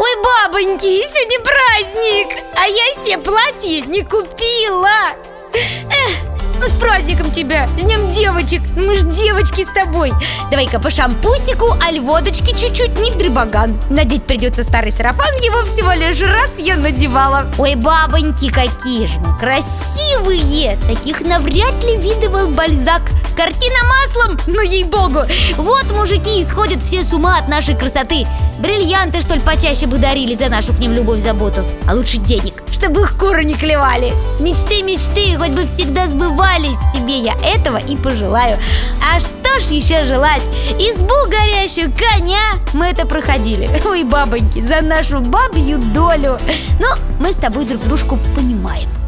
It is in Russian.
Ой, бабоньки, сегодня праздник, а я себе платье не купила. Ну с праздником тебя, с днем девочек. Мы ж девочки с тобой. Давай-ка по шампусику, аль водочки чуть-чуть, не вдребаган. Надеть придется старый сарафан, его всего лишь раз я надевала. Ой, бабоньки, какие же мы красивые. Таких навряд ли видывал Бальзак. Картина маслом, ну ей-богу. Вот мужики исходят все с ума от нашей красоты. Бриллианты, что ли, почаще бы дарили за нашу к ним любовь, заботу. А лучше денег, чтобы их куры не клевали. Мечты, мечты, хоть бы всегда сбывались. Тебе я этого и пожелаю. А что ж еще желать? Избу горящую, коня. Мы это проходили. Ой, бабоньки, за нашу бабью долю. Ну, мы с тобой друг дружку понимаем.